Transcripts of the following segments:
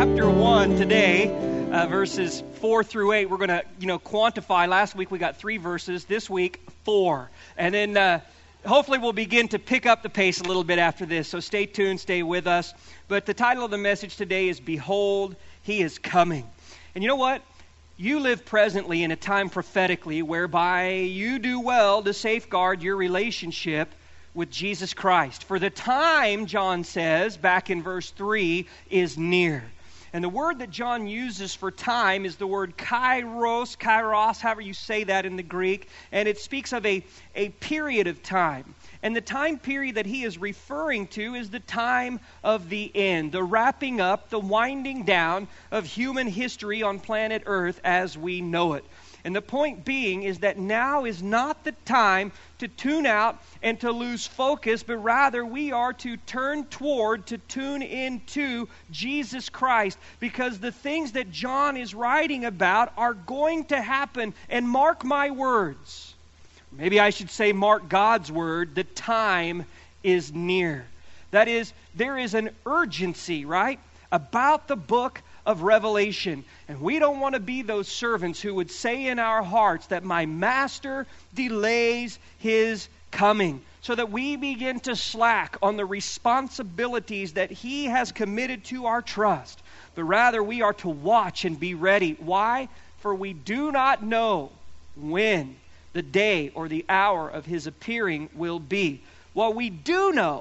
chapter 1 today, verses 4 through 8. We're going to, quantify. Last week we got 3 verses. This week, 4. And then hopefully we'll begin to pick up the pace a little bit after this. So stay tuned, stay with us. But the title of the message today is Behold, He is Coming. And you know what? You live presently in a time prophetically whereby you do well to safeguard your relationship with Jesus Christ. For the time, John says, back in verse 3, is near. And the word that John uses for time is the word kairos, however you say that in the Greek. And it speaks of a period of time. And the time period that he is referring to is the time of the end, the wrapping up, the winding down of human history on planet Earth as we know it. And the point being is that now is not the time to tune out and to lose focus, but rather we are to turn toward, to tune into Jesus Christ, because the things that John is writing about are going to happen. And mark my words, maybe I should say mark God's word, the time is near. That is, there is an urgency, right, about the book of Revelation. And we don't want to be those servants who would say in our hearts that my master delays his coming, so that we begin to slack on the responsibilities that he has committed to our trust. But rather we are to watch and be ready. Why? For we do not know when the day or the hour of his appearing will be. What we do know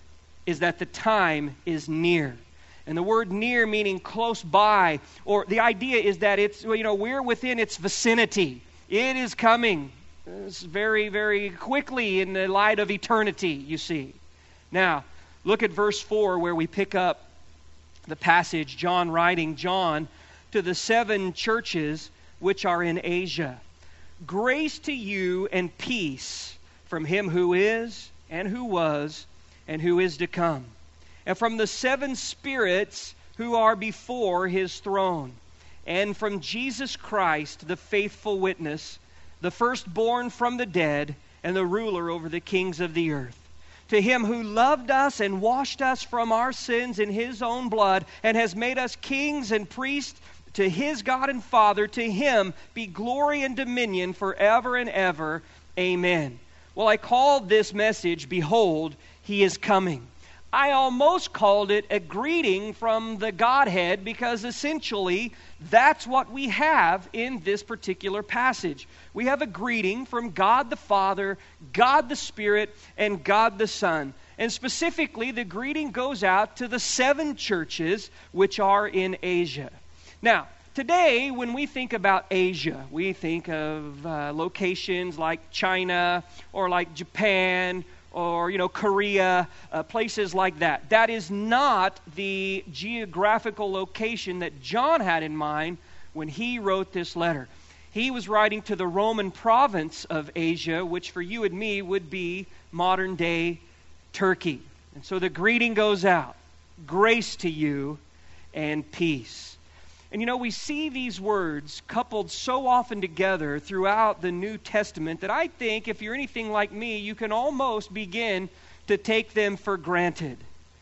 is that the time is near. And the word near meaning close by, or the idea is that it's, we're within its vicinity. It is coming. It's very, very quickly in the light of eternity, you see. Now, look at verse 4 where we pick up the passage, John writing, John, to the 7 churches which are in Asia. Grace to you and peace from him who is, and who was, and who is to come, and from the 7 spirits who are before his throne, and from Jesus Christ, the faithful witness, the firstborn from the dead, and the ruler over the kings of the earth. To him who loved us and washed us from our sins in his own blood, and has made us kings and priests to his God and Father, to him be glory and dominion forever and ever. Amen. Well, I called this message, Behold, He is Coming. I almost called it a greeting from the Godhead, because essentially that's what we have in this particular passage. We have a greeting from God the Father, God the Spirit, and God the Son. And specifically, the greeting goes out to the 7 churches which are in Asia. Now, today, when we think about Asia, we think of locations like China or like Japan or, Korea, places like that. That is not the geographical location that John had in mind when he wrote this letter. He was writing to the Roman province of Asia, which for you and me would be modern-day Turkey. And so the greeting goes out, grace to you and peace. And we see these words coupled so often together throughout the New Testament that I think if you're anything like me, you can almost begin to take them for granted.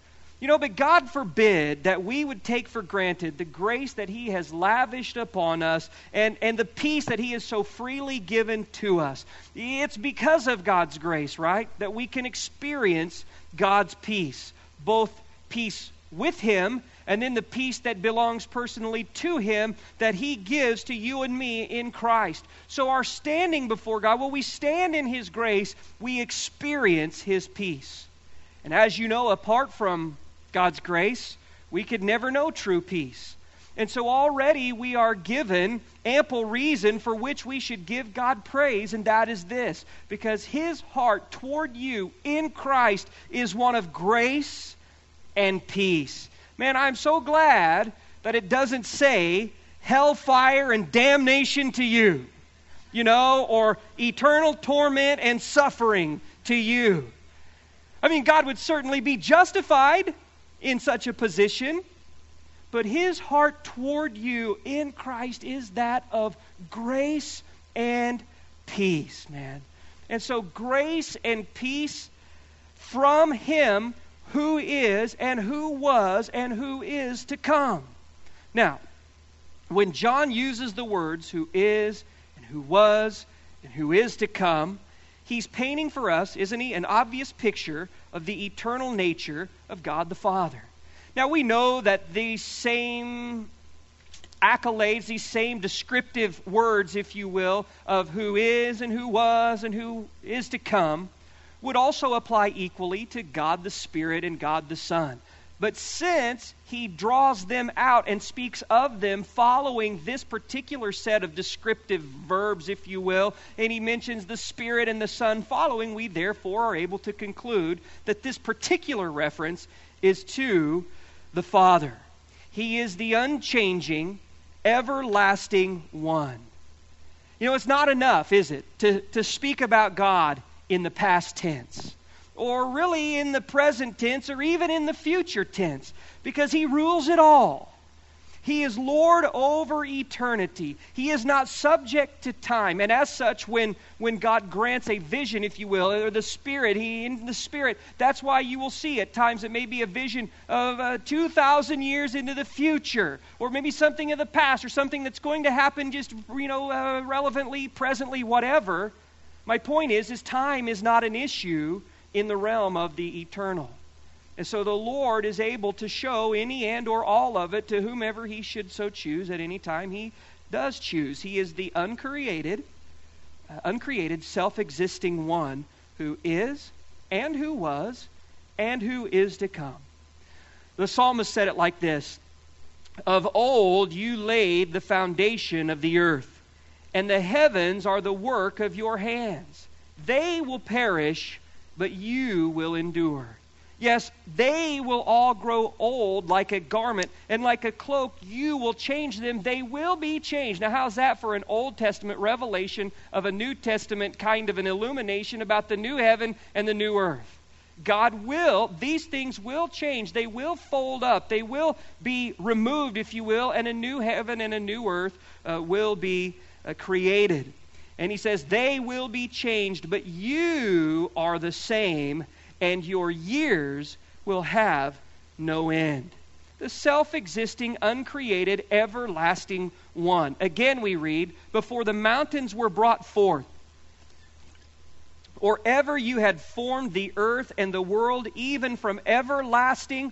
But God forbid that we would take for granted the grace that He has lavished upon us and the peace that He has so freely given to us. It's because of God's grace, right, that we can experience God's peace, both peace with Him and then the peace that belongs personally to Him that He gives to you and me in Christ. So our standing before God, when we stand in His grace, we experience His peace. And as you know, apart from God's grace, we could never know true peace. And so already we are given ample reason for which we should give God praise, and that is this: because His heart toward you in Christ is one of grace and peace. Man, I'm so glad that it doesn't say hellfire and damnation to you, or eternal torment and suffering to you. I mean, God would certainly be justified in such a position, but His heart toward you in Christ is that of grace and peace, man. And so grace and peace from Him who is and who was and who is to come. Now, when John uses the words who is and who was and who is to come, he's painting for us, isn't he, an obvious picture of the eternal nature of God the Father. Now, we know that these same accolades, these same descriptive words, if you will, of who is and who was and who is to come, would also apply equally to God the Spirit and God the Son. But since he draws them out and speaks of them following this particular set of descriptive verbs, if you will, and he mentions the Spirit and the Son following, we therefore are able to conclude that this particular reference is to the Father. He is the unchanging, everlasting one. You know, it's not enough, is it, to speak about God in the past tense, or really in the present tense, or even in the future tense, because he rules it all. He is Lord over eternity. He is not subject to time. And as such, when God grants a vision, if you will, or the Spirit, in the Spirit, that's why you will see at times it may be a vision of 2,000 years into the future, or maybe something of the past, or something that's going to happen just, relevantly, presently, whatever. My point is time is not an issue in the realm of the eternal. And so the Lord is able to show any and or all of it to whomever he should so choose at any time he does choose. He is the uncreated, self-existing one who is and who was and who is to come. The psalmist said it like this: "Of old you laid the foundation of the earth, and the heavens are the work of your hands. They will perish, but you will endure. Yes, they will all grow old like a garment, and like a cloak you will change them. They will be changed." Now, how's that for an Old Testament revelation of a New Testament kind of an illumination about the new heaven and the new earth? These things will change. They will fold up. They will be removed, if you will, and a new heaven and a new earth will be created. And he says, they will be changed, but you are the same, and your years will have no end. The self-existing, uncreated, everlasting one. Again we read, "Before the mountains were brought forth, or ever you had formed the earth and the world, even from everlasting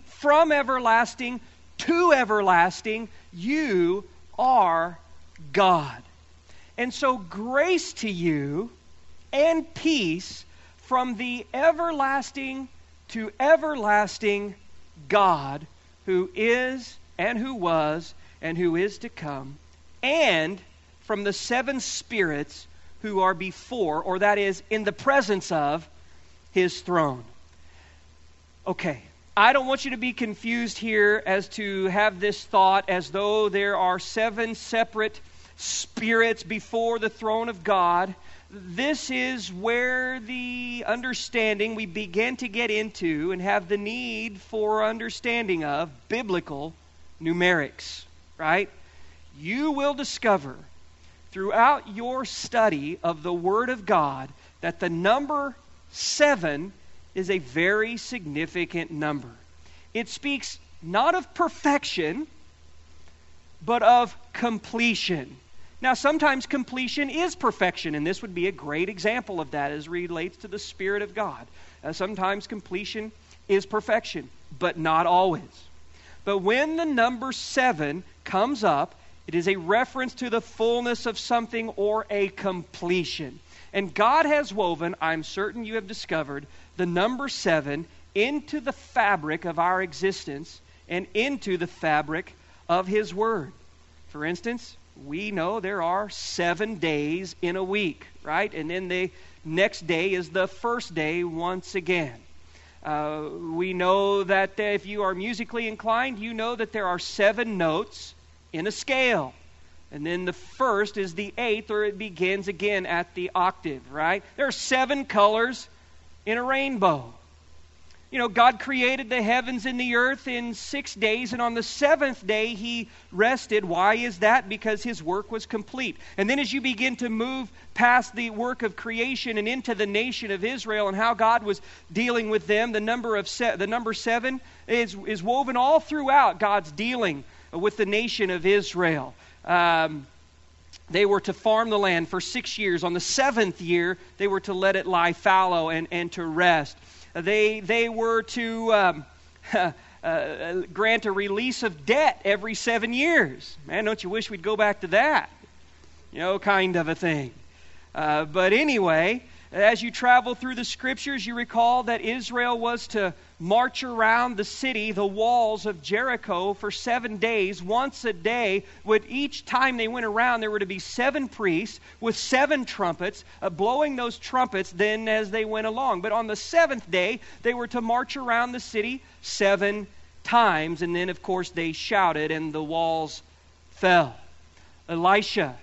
to everlasting, you are God." And so grace to you and peace from the everlasting to everlasting God, who is and who was and who is to come, and from the seven spirits who are before, or that is, in the presence of, his throne. Okay, I don't want you to be confused here as to have this thought as though there are seven separate spirits before the throne of God. This is where the understanding we begin to get into and have the need for understanding of biblical numerics, right? You will discover throughout your study of the Word of God that the number 7 is a very significant number. It speaks not of perfection, but of completion. Now, sometimes completion is perfection, and this would be a great example of that as relates to the Spirit of God. Sometimes completion is perfection, but not always. But when the number 7 comes up, it is a reference to the fullness of something or a completion. And God has woven, I'm certain you have discovered, the number 7 into the fabric of our existence and into the fabric of His Word. For instance, we know there are 7 days in a week, right? And then the next day is the first day once again. We know that if you are musically inclined, you know that there are 7 notes in a scale. And then the first is the 8th, or it begins again at the octave, right? There are 7 colors in a rainbow. You know, God created the heavens and the earth in 6 days, and on the 7th day He rested. Why is that? Because His work was complete. And then as you begin to move past the work of creation and into the nation of Israel and how God was dealing with them, the number 7 is woven all throughout God's dealing with the nation of Israel. They were to farm the land for 6 years. On the 7th year, they were to let it lie fallow and to rest. They were to grant a release of debt every 7 years. Man, don't you wish we'd go back to that? Kind of a thing. But anyway, as you travel through the Scriptures, you recall that Israel was to march around the city, the walls of Jericho, for 7 days, once a day. With each time they went around, there were to be 7 priests with 7 trumpets, blowing those trumpets then as they went along. But on the 7th day, they were to march around the city 7 times. And then, of course, they shouted and the walls fell. Elisha,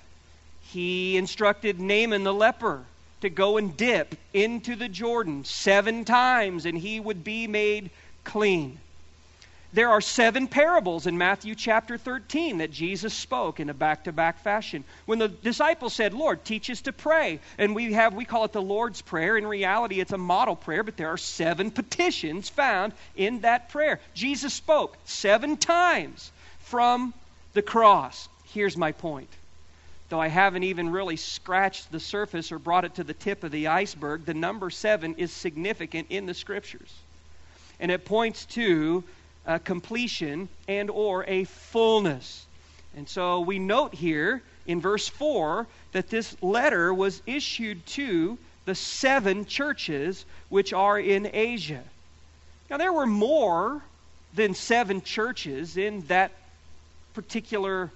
he instructed Naaman the leper to go and dip into the Jordan 7 times, and he would be made clean. There are 7 parables in Matthew chapter 13 that Jesus spoke in a back-to-back fashion. When the disciples said, Lord, teach us to pray, and we call it the Lord's Prayer. In reality, it's a model prayer, but there are 7 petitions found in that prayer. Jesus spoke 7 times from the cross. Here's my point. Though I haven't even really scratched the surface or brought it to the tip of the iceberg, the number 7 is significant in the Scriptures. And it points to a completion and or a fullness. And so we note here in verse 4 that this letter was issued to the 7 churches which are in Asia. Now there were more than 7 churches in that particular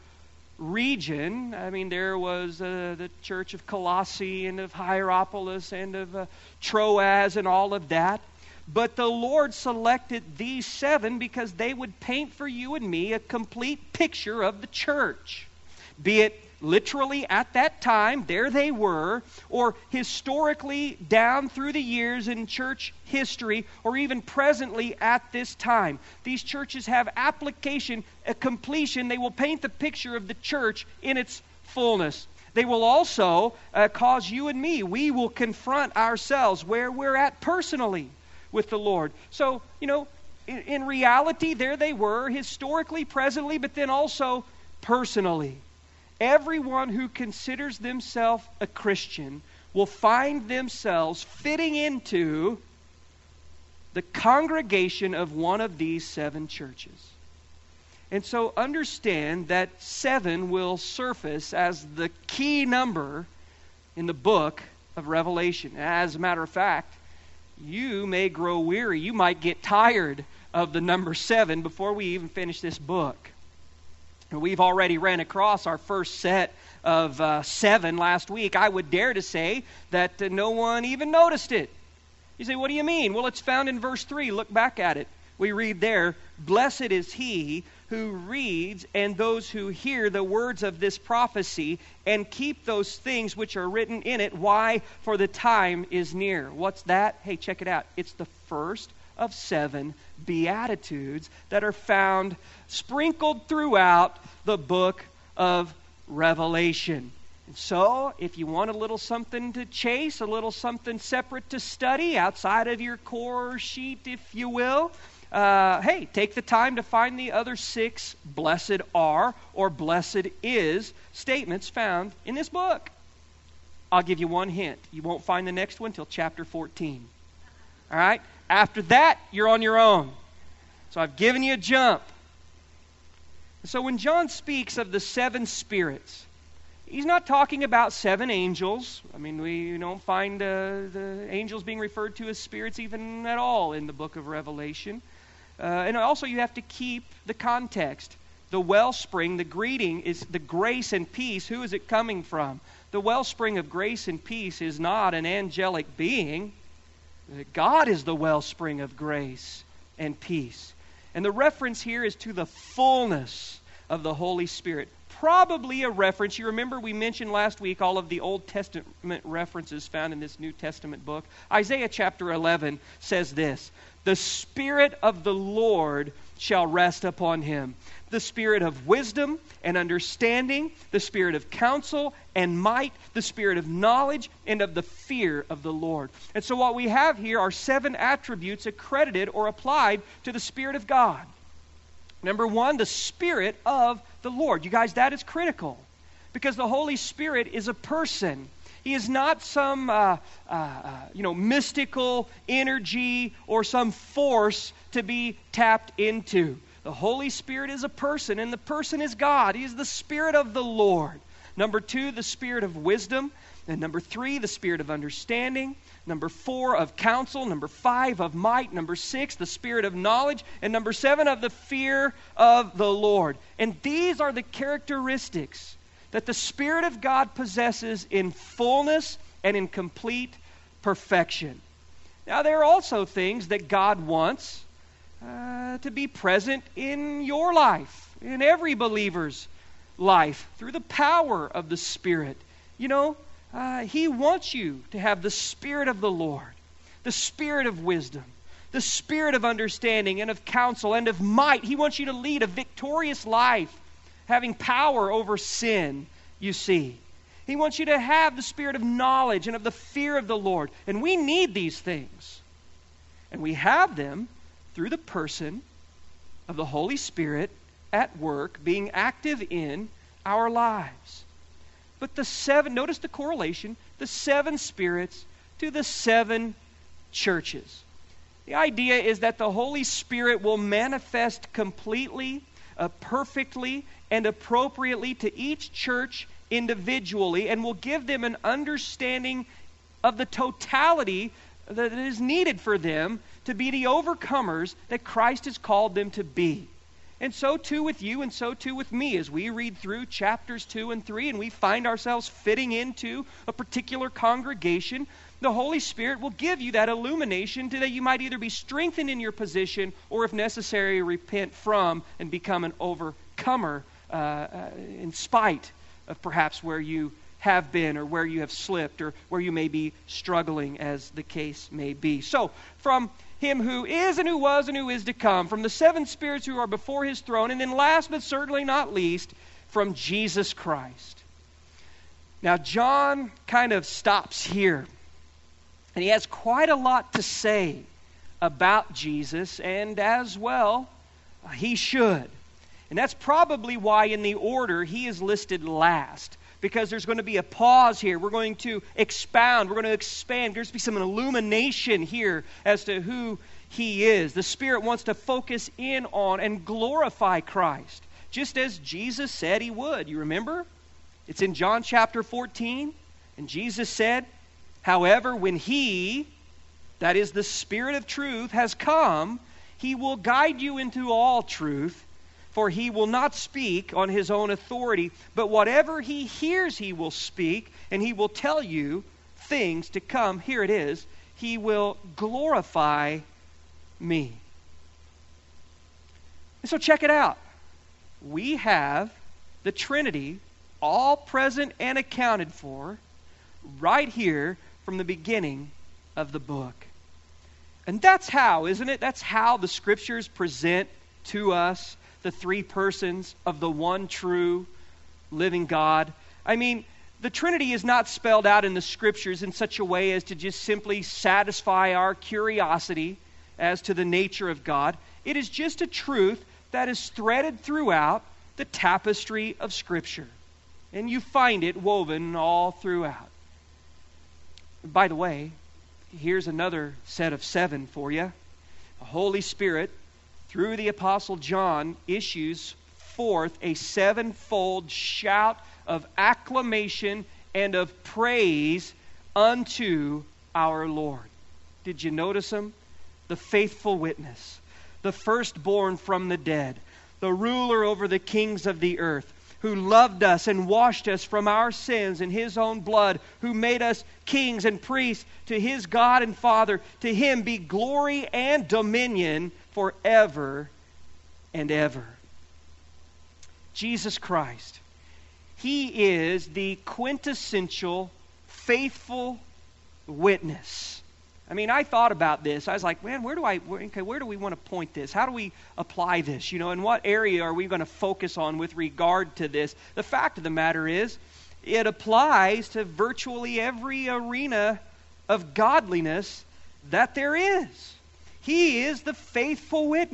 region. I mean, there was the church of Colossae and of Hierapolis and of Troas and all of that. But the Lord selected these 7 because they would paint for you and me a complete picture of the church. Be it literally at that time, there they were, or historically down through the years in church history, or even presently at this time. These churches have application, a completion. They will paint the picture of the church in its fullness. They will also cause you and me, we will confront ourselves where we're at personally with the Lord. So, in reality, there they were, historically, presently, but then also personally. Everyone who considers themselves a Christian will find themselves fitting into the congregation of one of these 7 churches. And so understand that 7 will surface as the key number in the book of Revelation. As a matter of fact, you may grow weary. You might get tired of the number 7 before we even finish this book. We've already ran across our first set of 7 last week. I would dare to say that no one even noticed it. You say, what do you mean? Well, it's found in verse 3. Look back at it. We read there, "Blessed is he who reads and those who hear the words of this prophecy and keep those things which are written in it. Why? For the time is near." What's that? Hey, check it out. It's the first of 7 Beatitudes that are found sprinkled throughout the book of Revelation. And so, if you want a little something to chase, a little something separate to study outside of your core sheet, if you will, hey, take the time to find the other 6 blessed are or blessed is statements found in this book. I'll give you one hint. You won't find the next one till chapter 14. All right? After that, you're on your own. So I've given you a jump. So when John speaks of the 7 spirits, he's not talking about 7 angels. I mean, we don't find the angels being referred to as spirits even at all in the book of Revelation. And also you have to keep the context. The wellspring, the greeting is the grace and peace. Who is it coming from? The wellspring of grace and peace is not an angelic being. God is the wellspring of grace and peace. And the reference here is to the fullness of the Holy Spirit. Probably a reference. You remember we mentioned last week all of the Old Testament references found in this New Testament book. Isaiah chapter 11 says this, "The Spirit of the Lord shall rest upon him. The Spirit of wisdom and understanding, the Spirit of counsel and might, the Spirit of knowledge and of the fear of the Lord." And so what we have here are 7 attributes accredited or applied to the Spirit of God. Number one, the Spirit of the Lord. You guys, that is critical because the Holy Spirit is a person. He is not some mystical energy or some force to be tapped into. The Holy Spirit is a person, and the person is God. He is the Spirit of the Lord. Number two, the Spirit of wisdom. And number three, the Spirit of understanding. Number four, of counsel. Number five, of might. Number six, the Spirit of knowledge. And number seven, of the fear of the Lord. And these are the characteristics that the Spirit of God possesses in fullness and in complete perfection. Now, there are also things that God wants to be present in your life, in every believer's life, through the power of the Spirit. He wants you to have the Spirit of the Lord, the Spirit of wisdom, the Spirit of understanding and of counsel and of might. He wants you to lead a victorious life, having power over sin, you see. He wants you to have the Spirit of knowledge and of the fear of the Lord. And we need these things. And we have them through the person of the Holy Spirit at work, being active in our lives. But notice the correlation, the seven spirits to the seven churches. The idea is that the Holy Spirit will manifest completely, perfectly, and appropriately to each church individually, and will give them an understanding of the totality that is needed for them to be the overcomers that Christ has called them to be. And so too with you, and so too with me, as we read through chapters 2 and 3, and we find ourselves fitting into a particular congregation, the Holy Spirit will give you that illumination so that you might either be strengthened in your position, or if necessary, repent from and become an overcomer in spite of perhaps where you have been, or where you have slipped, or where you may be struggling, as the case may be. So, from Him who is and who was and who is to come, from the seven spirits who are before His throne, and then last but certainly not least, from Jesus Christ. Now, John kind of stops here, and he has quite a lot to say about Jesus, and as well, he should. And that's probably why in the order he is listed last, because there's going to be a pause here. We're going to expound. We're going to expand. There's going to be some illumination here as to who He is. The Spirit wants to focus in on and glorify Christ, just as Jesus said He would. You remember? It's in John chapter 14. And Jesus said, however, when He, that is the Spirit of truth, has come, He will guide you into all truth. For He will not speak on His own authority, but whatever He hears He will speak, and He will tell you things to come. Here it is. He will glorify me. And so check it out. We have the Trinity all present and accounted for right here from the beginning of the book. And that's how, isn't it? That's how the Scriptures present to us the three persons of the one true living God. I mean, the Trinity is not spelled out in the Scriptures in such a way as to just simply satisfy our curiosity as to the nature of God. It is just a truth that is threaded throughout the tapestry of Scripture. And you find it woven all throughout. By the way, here's another set of seven for you. The Holy Spirit, through the Apostle John, issues forth a sevenfold shout of acclamation and of praise unto our Lord. Did you notice him? The faithful witness, the firstborn from the dead, the ruler over the kings of the earth, who loved us and washed us from our sins in His own blood, who made us kings and priests to His God and Father. To Him be glory and dominion forever and ever. Jesus Christ, He is the quintessential faithful witness. I mean, I thought about this. I was like, man, where do we want to point this? How do we apply this? In what area are we going to focus on with regard to this? The fact of the matter is, it applies to virtually every arena of godliness that there is. He is the faithful witness.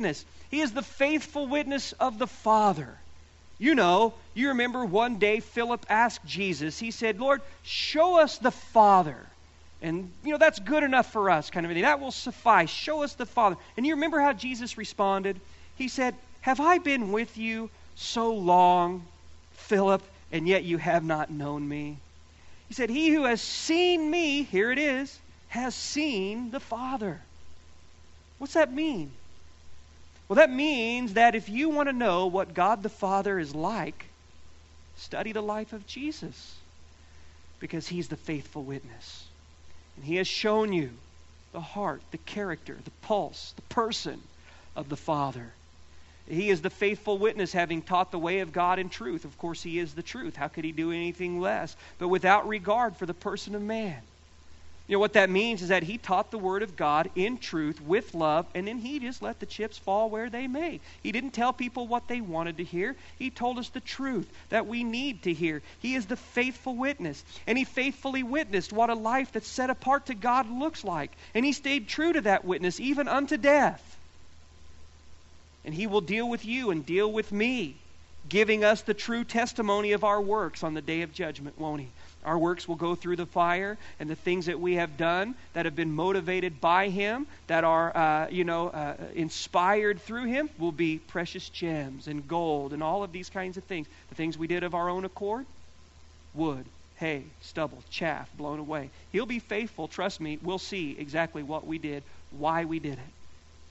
He is the faithful witness of the Father. You remember one day Philip asked Jesus, he said, Lord, show us the Father. And, that's good enough for us, kind of thing. That will suffice. Show us the Father. And you remember how Jesus responded? He said, have I been with you so long, Philip, and yet you have not known me? He said, he who has seen me, here it is, has seen the Father. What's that mean? Well, that means that if you want to know what God the Father is like, study the life of Jesus, because He's the faithful witness. And He has shown you the heart, the character, the pulse, the person of the Father. He is the faithful witness, having taught the way of God in truth. Of course, He is the truth. How could He do anything less? But without regard for the person of man. What that means is that He taught the Word of God in truth, with love, and then He just let the chips fall where they may. He didn't tell people what they wanted to hear. He told us the truth that we need to hear. He is the faithful witness, and He faithfully witnessed what a life that's set apart to God looks like. And He stayed true to that witness, even unto death. And He will deal with you and deal with me, giving us the true testimony of our works on the day of judgment, won't He? Our works will go through the fire, and the things that we have done that have been motivated by Him, that are, inspired through Him, will be precious gems and gold and all of these kinds of things. The things we did of our own accord, wood, hay, stubble, chaff, blown away. He'll be faithful, trust me. We'll see exactly what we did, why we did it.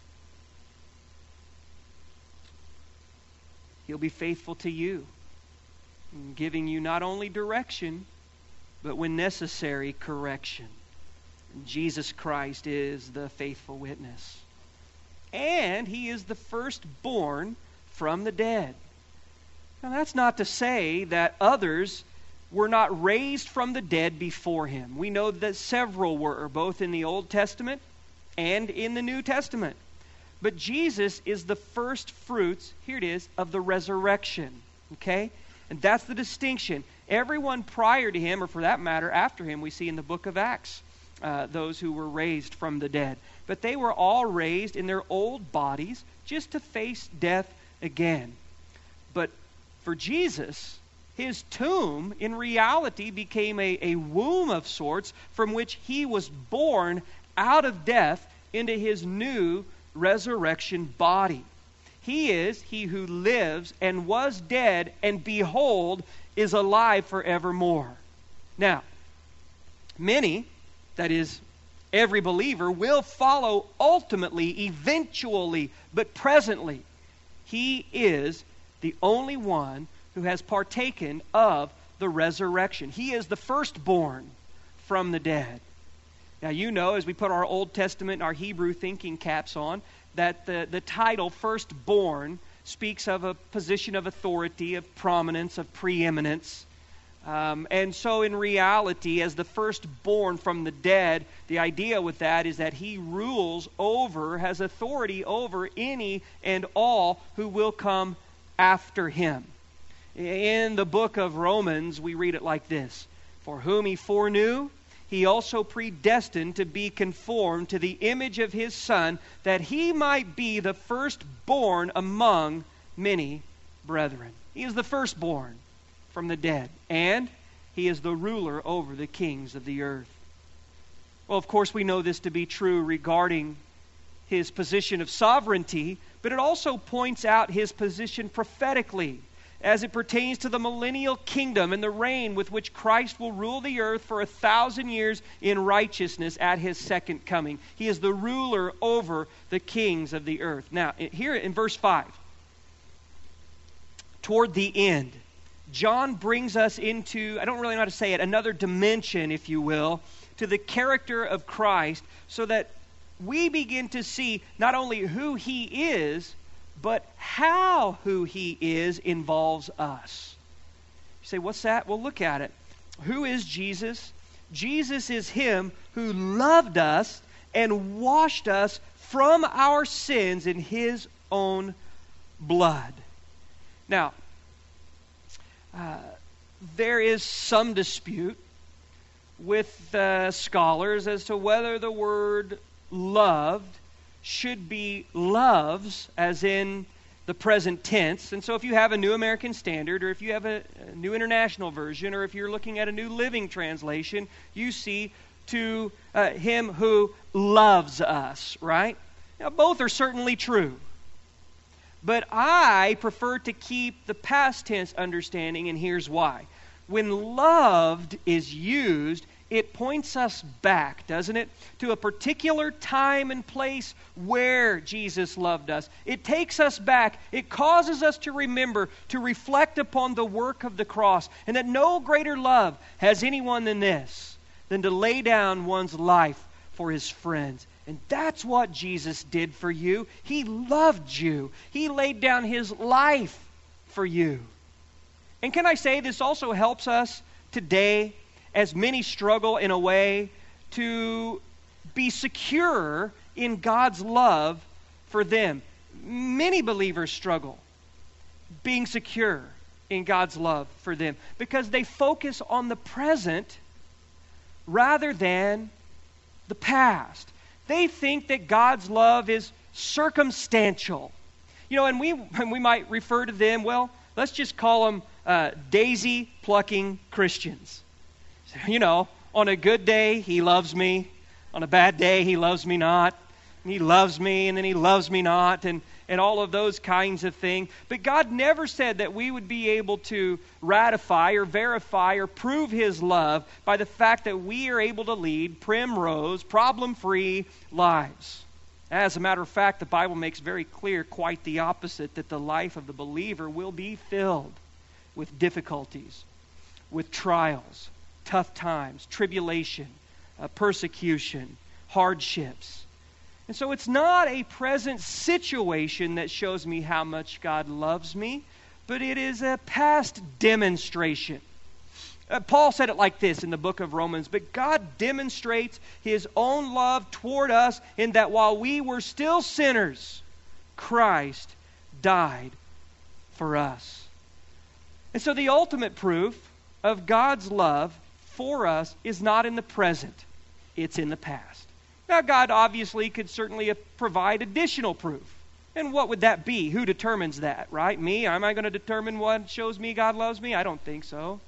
He'll be faithful to you, giving you not only direction, but when necessary, correction. Jesus Christ is the faithful witness. And He is the firstborn from the dead. Now that's not to say that others were not raised from the dead before Him. We know that several were, both in the Old Testament and in the New Testament. But Jesus is the first fruits, here it is, of the resurrection. Okay? And that's the distinction. Everyone prior to Him, or for that matter, after Him, we see in the book of Acts, those who were raised from the dead. But they were all raised in their old bodies just to face death again. But for Jesus, His tomb in reality became a womb of sorts from which He was born out of death into His new resurrection body. He is He who lives and was dead, and behold, is alive forevermore. Now, many, that is, every believer, will follow ultimately, eventually, but presently. He is the only one who has partaken of the resurrection. He is the firstborn from the dead. Now, as we put our Old Testament and our Hebrew thinking caps on, that the title firstborn speaks of a position of authority, of prominence, of preeminence. And so in reality, as the firstborn from the dead, the idea with that is that He rules over, has authority over any and all who will come after Him. In the book of Romans, we read it like this: For whom He foreknew, He also predestined to be conformed to the image of His Son, that He might be the firstborn among many brethren. He is the firstborn from the dead, and He is the ruler over the kings of the earth. Well, of course, we know this to be true regarding His position of sovereignty, but it also points out His position prophetically, as it pertains to the millennial kingdom and the reign with which Christ will rule the earth for 1,000 years in righteousness at His second coming. He is the ruler over the kings of the earth. Now, here in verse 5, toward the end, John brings us into, I don't really know how to say it, another dimension, if you will, to the character of Christ, so that we begin to see not only who He is, but how who He is involves us. You say, what's that? Well, look at it. Who is Jesus? Jesus is Him who loved us and washed us from our sins in His own blood. Now, there is some dispute with scholars as to whether the word loved should be loves, as in the present tense. And so if you have a New American Standard, or if you have a New International Version, or if you're looking at a New Living Translation, you see to him who loves us, right? Now, both are certainly true. But I prefer to keep the past tense understanding, and here's why. When loved is used, it points us back, doesn't it, to a particular time and place where Jesus loved us. It takes us back. It causes us to remember, to reflect upon the work of the cross, and that no greater love has anyone than this, than to lay down one's life for his friends. And that's what Jesus did for you. He loved you. He laid down his life for you. And can I say, this also helps us today, as many struggle in a way to be secure in God's love for them. Many believers struggle being secure in God's love for them because they focus on the present rather than the past. They think that God's love is circumstantial. You know, and we might refer to them, well, let's just call them daisy-plucking Christians. You know, on a good day, he loves me. On a bad day, he loves me not. And he loves me, and then he loves me not, and all of those kinds of things. But God never said that we would be able to ratify or verify or prove his love by the fact that we are able to lead primrose, problem-free lives. As a matter of fact, the Bible makes very clear quite the opposite, that the life of the believer will be filled with difficulties, with trials, tough times, tribulation, persecution, hardships. And so it's not a present situation that shows me how much God loves me, but it is a past demonstration. Paul said it like this in the book of Romans, but God demonstrates his own love toward us in that while we were still sinners, Christ died for us. And so the ultimate proof of God's love for us is not in the present, it's in the past. Now, God obviously could certainly provide additional proof. And what would that be? Who determines that, right? Me? Am I going to determine what shows me God loves me? I don't think so.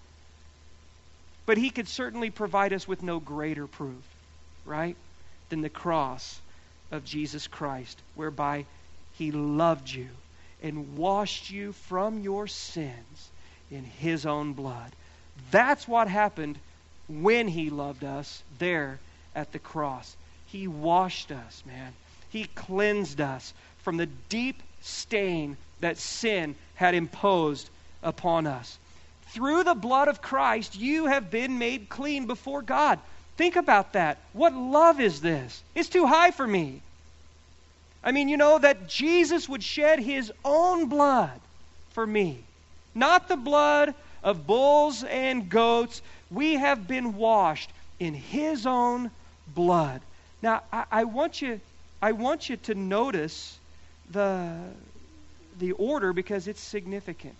But he could certainly provide us with no greater proof, right, than the cross of Jesus Christ, whereby he loved you and washed you from your sins in his own blood. That's what happened when he loved us there at the cross. He washed us, man. He cleansed us from the deep stain that sin had imposed upon us. Through the blood of Christ, you have been made clean before God. Think about that. What love is this? It's too high for me. I mean, you know, that Jesus would shed his own blood for me. Not the blood of bulls and goats. We have been washed in his own blood. Now, I want you to notice the order because it's significant.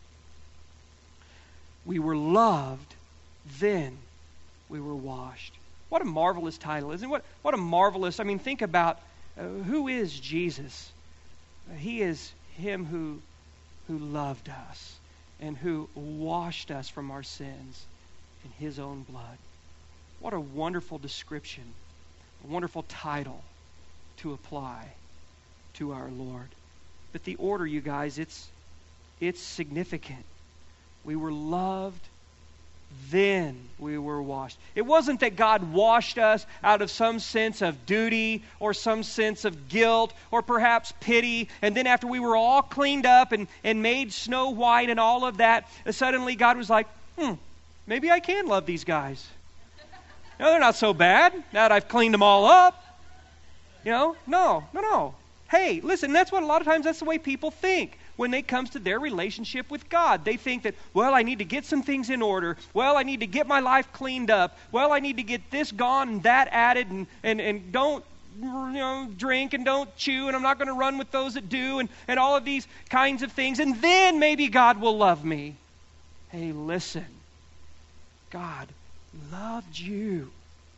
We were loved, then we were washed. What a marvelous title, isn't it? What a marvelous, I mean, think about who is Jesus? He is him who loved us and who washed us from our sins in his own blood. What a wonderful description, a wonderful title to apply to our Lord. But the order, you guys, it's significant. We were loved, then we were washed. It wasn't that God washed us out of some sense of duty or some sense of guilt or perhaps pity, and then after we were all cleaned up and made snow white and all of that, suddenly God was like, maybe I can love these guys. No, they're not so bad now that I've cleaned them all up. You know, no. Hey, listen, that's what a lot of times that's the way people think when it comes to their relationship with God. They think that, well, I need to get some things in order. Well, I need to get my life cleaned up. Well, I need to get this gone and that added and don't drink and don't chew, and I'm not going to run with those that do, and all of these kinds of things, and then maybe God will love me. Hey, listen. God loved you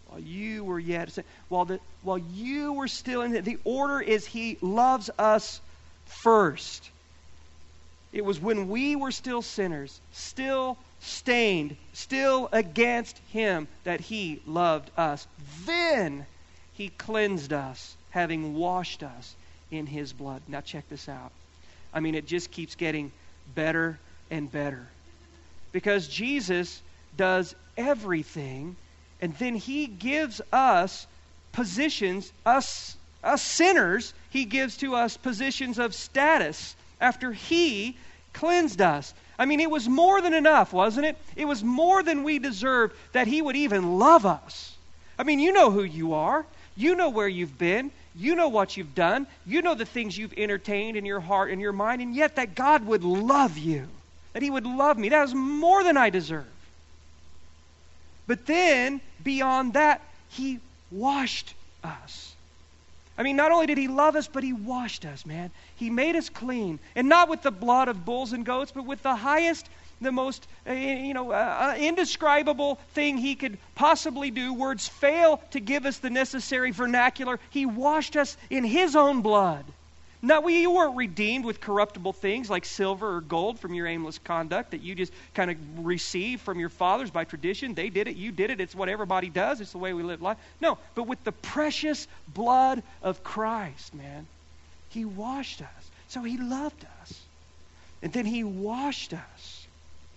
While you were yet sinners. While you were still in the order is He loves us first. It was when we were still sinners, still stained, still against Him, that He loved us. Then He cleansed us, having washed us in His blood. Now check this out. I mean, it just keeps getting better and better. Because Jesus does everything, and then He gives us positions, us sinners, He gives to us positions of status after He cleansed us. I mean, it was more than enough, wasn't it? It was more than we deserved that He would even love us. I mean, you know who you are. You know where you've been. You know what you've done. You know the things you've entertained in your heart and your mind, and yet that God would love you. That He would love me. That was more than I deserve. But then, beyond that, He washed us. I mean, not only did He love us, but He washed us, man. He made us clean. And not with the blood of bulls and goats, but with the highest, the most, indescribable thing He could possibly do. Words fail to give us the necessary vernacular. He washed us in His own blood. Now, you weren't redeemed with corruptible things like silver or gold from your aimless conduct that you just kind of received from your fathers by tradition. They did it, you did it, it's what everybody does, it's the way we live life. No, but with the precious blood of Christ, man, He washed us. So He loved us. And then He washed us.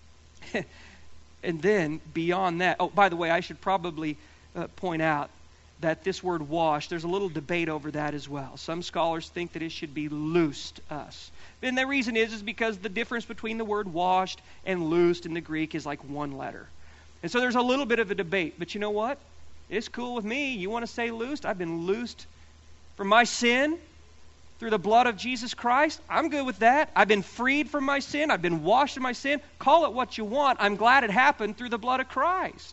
And then, beyond that, oh, by the way, I should probably point out that this word washed, there's a little debate over that as well. Some scholars think that it should be loosed us. And the reason is because the difference between the word washed and loosed in the Greek is like one letter. And so there's a little bit of a debate. But you know what? It's cool with me. You want to say loosed? I've been loosed from my sin through the blood of Jesus Christ. I'm good with that. I've been freed from my sin. I've been washed from my sin. Call it what you want. I'm glad it happened through the blood of Christ.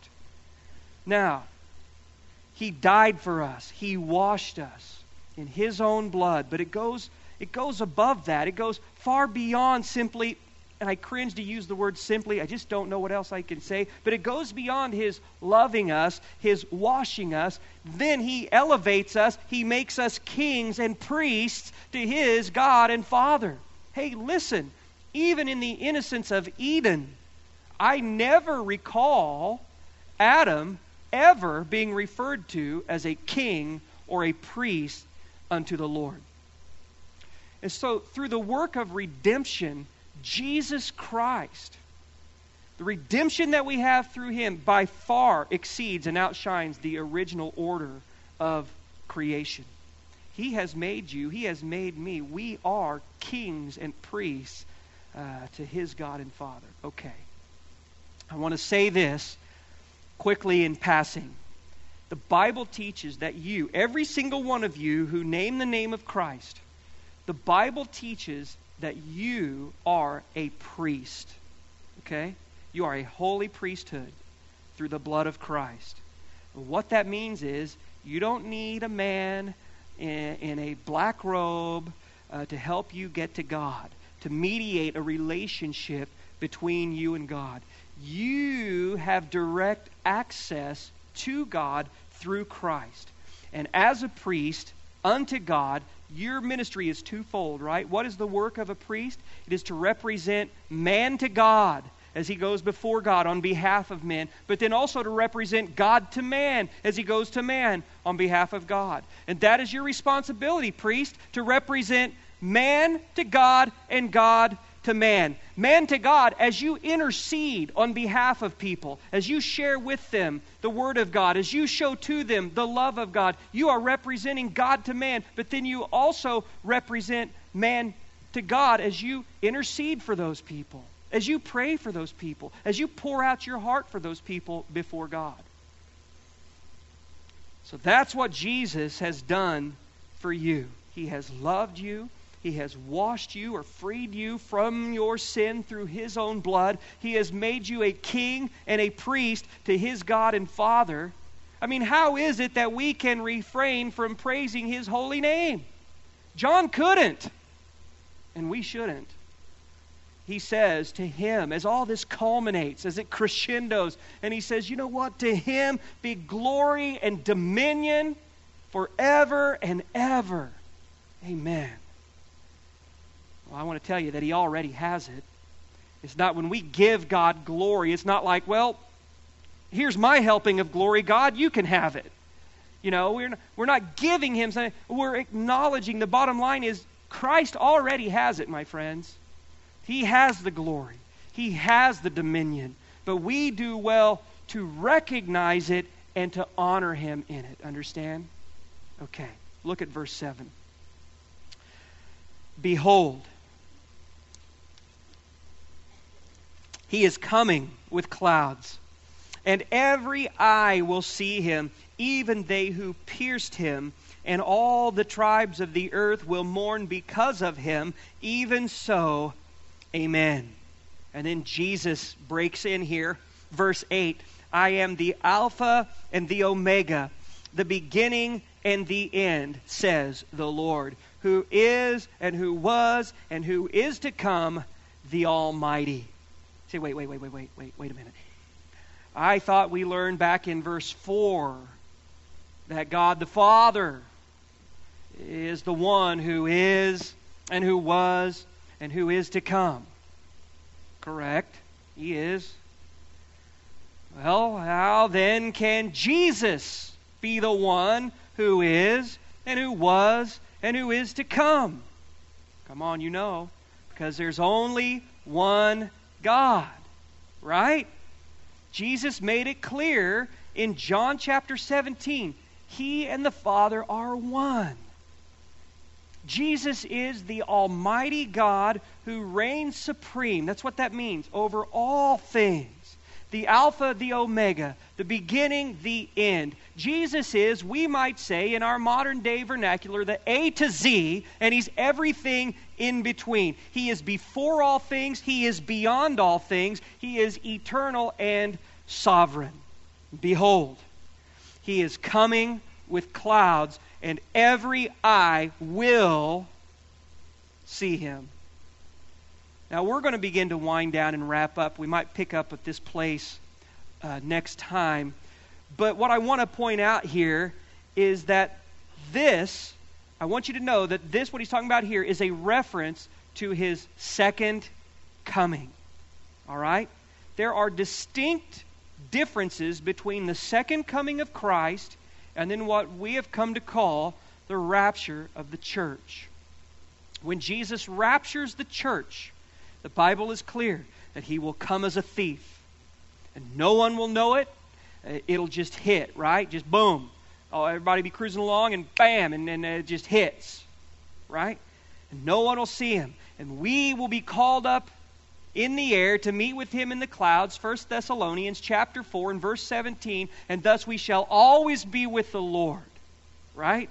Now, He died for us. He washed us in His own blood. But it goes above that. It goes far beyond simply, and I cringe to use the word simply. I just don't know what else I can say. But it goes beyond His loving us, His washing us. Then He elevates us. He makes us kings and priests to His God and Father. Hey, listen. Even in the innocence of Eden, I never recall Adam ever being referred to as a king or a priest unto the Lord. And so through the work of redemption, Jesus Christ, the redemption that we have through Him by far exceeds and outshines the original order of creation. He has made you, He has made me. We are kings and priests to His God and Father. Okay. I want to say this quickly in passing. The Bible teaches that you, every single one of you who name the name of Christ, the Bible teaches that you are a priest. Okay? You are a holy priesthood through the blood of Christ. What that means is you don't need a man in a black robe to help you get to God, to mediate a relationship between you and God. You have direct access to God through Christ. And as a priest unto God, your ministry is twofold, right? What is the work of a priest? It is to represent man to God as he goes before God on behalf of men, but then also to represent God to man as he goes to man on behalf of God. And that is your responsibility, priest, to represent man to God and God to man. Man to God as you intercede on behalf of people, as you share with them the Word of God, as you show to them the love of God. You are representing God to man, but then you also represent man to God as you intercede for those people, as you pray for those people, as you pour out your heart for those people before God. So that's what Jesus has done for you. He has loved you. He has washed you or freed you from your sin through His own blood. He has made you a king and a priest to His God and Father. I mean, how is it that we can refrain from praising His holy name? John couldn't, and we shouldn't. he says to him, as all this culminates, as it crescendos, and he says, you know what? To him be glory and dominion forever and ever. Amen. Well, I want to tell you that he already has it. It's not when we give God glory, it's not like, well, here's my helping of glory, God, you can have it. You know, we're not giving him something. We're acknowledging the bottom line is Christ already has it, my friends. He has the glory. He has the dominion. But we do well to recognize it and to honor him in it. Understand? Okay, look at verse 7. Behold, he is coming with clouds, and every eye will see him, even they who pierced him, and all the tribes of the earth will mourn because of him. Even so, amen. And then Jesus breaks in here, verse 8. I am the Alpha and the Omega, the beginning and the end, says the Lord, who is and who was and who is to come, the Almighty. Say, wait a minute. I thought we learned back in verse 4 that God the Father is the one who is and who was and who is to come. Correct? He is. Well, how then can Jesus be the one who is and who was and who is to come? Come on, you know. Because there's only one God. Right? Jesus made it clear in John chapter 17. He and the Father are one. Jesus is the Almighty God who reigns supreme. That's what that means. Over all things. The Alpha, the Omega, the beginning, the end. Jesus is, we might say, in our modern day vernacular, the A to Z, and He's everything in between. He is before all things. He is beyond all things. He is eternal and sovereign. Behold, He is coming with clouds, and every eye will see Him. Now, we're going to begin to wind down and wrap up. We might pick up at this place next time. But what I want to point out here is that this, I want you to know that this, what he's talking about here, is a reference to His second coming. All right? There are distinct differences between the second coming of Christ and then what we have come to call the rapture of the church. When Jesus raptures the church, the Bible is clear that He will come as a thief. And no one will know it. It'll just hit, right? Just boom. Oh, everybody be cruising along and bam, and it just hits. Right? And no one will see Him. And we will be called up in the air to meet with Him in the clouds. 1 Thessalonians chapter 4 and verse 17. And thus we shall always be with the Lord. Right?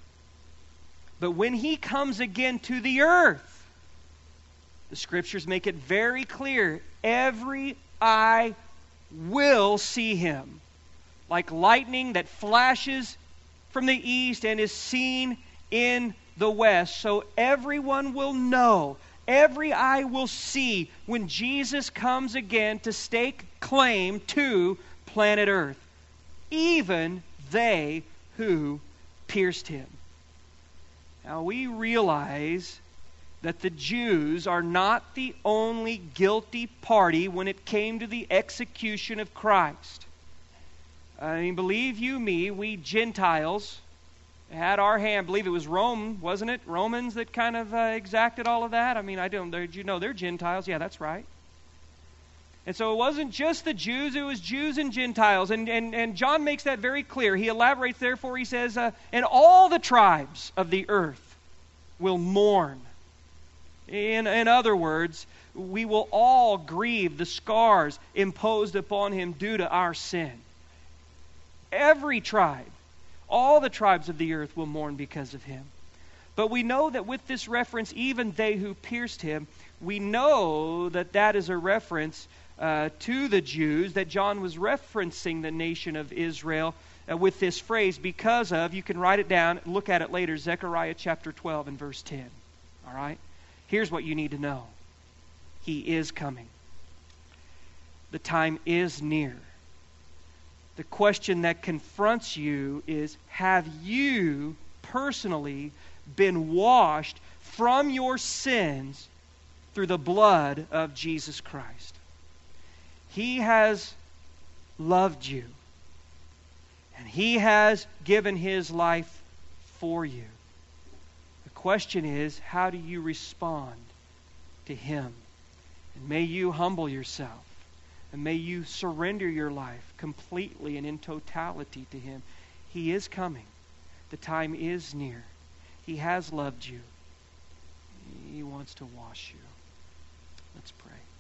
But when He comes again to the earth, the Scriptures make it very clear, every eye will see Him. Like lightning that flashes from the east and is seen in the west. So everyone will know, every eye will see when Jesus comes again to stake claim to planet Earth. Even they who pierced Him. Now we realize that the Jews are not the only guilty party when it came to the execution of Christ. I mean, believe you me, we Gentiles had our hand. I believe it was Rome, wasn't it? Romans that kind of exacted all of that. I mean, they're Gentiles. Yeah, that's right. And so it wasn't just the Jews, it was Jews and Gentiles. And John makes that very clear. He elaborates, therefore, he says, and all the tribes of the earth will mourn. In other words, we will all grieve the scars imposed upon Him due to our sin. Every tribe, all the tribes of the earth will mourn because of Him. But we know that with this reference, even they who pierced Him, we know that that is a reference to the Jews, that John was referencing the nation of Israel with this phrase because of, you can write it down, look at it later, Zechariah chapter 12 and verse 10. All right? Here's what you need to know. He is coming. The time is near. The question that confronts you is, have you personally been washed from your sins through the blood of Jesus Christ? He has loved you, and He has given His life for you. The question is, how do you respond to Him? And may you humble yourself, and may you surrender your life completely and in totality to Him. He is coming. The time is near. He has loved you. He wants to wash you. Let's pray.